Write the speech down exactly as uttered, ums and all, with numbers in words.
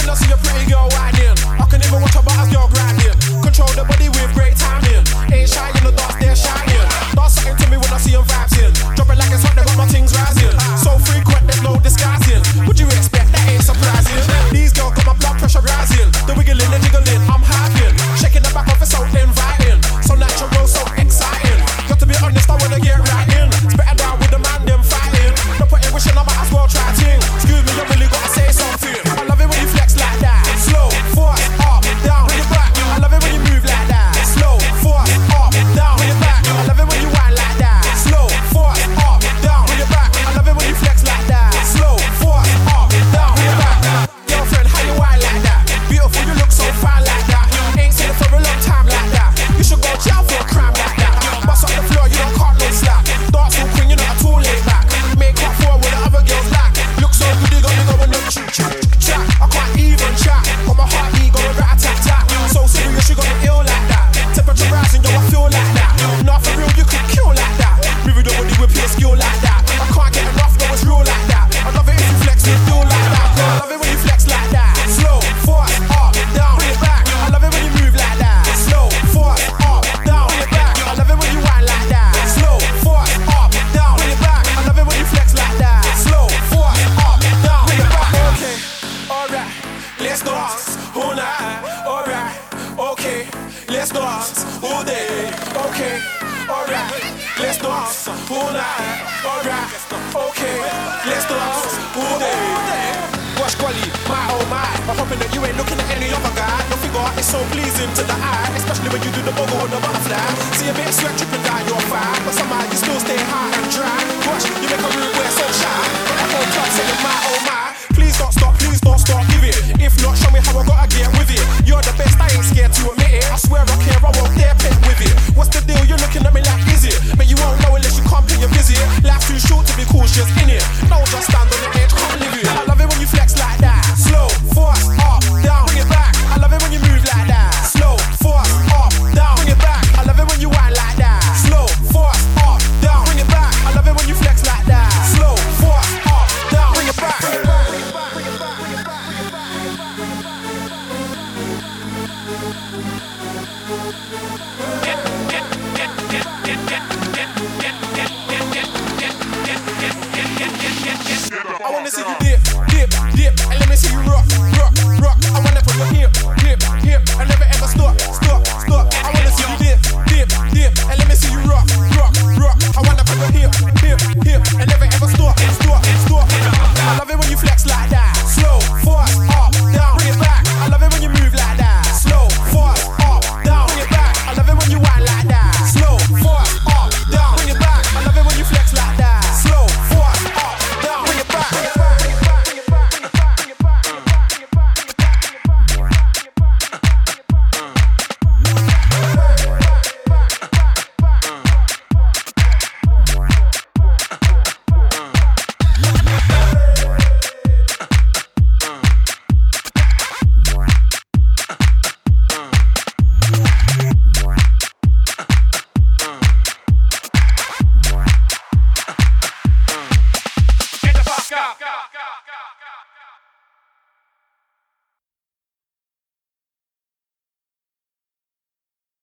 when I see a pretty girl whining. I can even watch a bars girl grinding. Control the body with great timing. Ain't shy in the dance, they're shining. Dance something to me when I see them vibes in. Drop it like it's hot, they got my things rising. So frequent, there's no disguising. Would you expect that ain't surprising? These girls got my blood pressure rising. The wiggling and jiggling, I'm hyping. Shaking the back off, it's so inviting. So natural, so exciting. Got to be honest, I wanna get right in. Spit it down with the man, them fighting. Don't put it wishing I might as well try ting. Excuse me, I really gotta say something. I love it when you flex like that. Slow, force, up, down, bring it back. I love it when you move like that. Slow, force, up, down, bring it back. I love it when you whine like that. Slow, force, up, down, bring it back. I love it when you flex like that. Slow, force, up, down, bring it back. Girlfriend, how you whine like that? Beautiful, you look so fine like that. Ain't seen it for a long time like that. You should go jail for a crime like that. Bust up the floor, you don't cut no slack. Dance so queen, you're not at all laid back. Make up for what the other girls lack. Look so good, you got me going up chat, chat, chat. I can't even chat. Got my heartbeat going rat tat tat. So serious, you got me ill like that. Temperature rising, yo, I feel like that. Not for real, you could kill like that. Moving the body with pure skill like that. I can't get enough, no, it's real like that. I love it if you flex, you feel like that. I love it when you flex like that. Slow, force, up, down, bring it back. I love it when you move like that. Slow, force, up, down, bring it back. I love it when you whine like that. Slow, force, up, down, bring it back. I love it when you flex like that. Slow, force, up, down, bring it back. Okay, alright, let's dance all night. Alright, okay, let's dance all day. Okay, alright, let's dance all night. Alright, okay, let's dance all day. Watch Quali, my oh my. I'm hoping that you ain't looking at any other guy. No figure is so pleasing to the eye, especially when you do the bogo or the butterfly. See a bit of sweat dripping down your thigh, but somehow you still stay high and dry. Watch, you make a rude boy so shy. But that whole club saying my oh my. Please don't stop, please don't stop, give it. If not, show me how I gotta get with it. You're the best, I ain't scared to admit it. I swear I care, I won't dare pet with it. What's the deal? You're looking at me like, is it? But you won't know unless you come and you're busy. Life's too short to be cautious, innit? Don't just stand on the edge, can't live it. I love it when you flex like that. Slow, force, up, down, bring it back. I love it when you move like that. Slow, force, up, down, bring it back. I love it when you whine like that. Slow, force, up, down, bring it back. I love it when you flex like that. Slow, force, up, down, bring it back. Bring it back, bring it back, bring it back, bring it back, bring it back, bring it back, bring it back.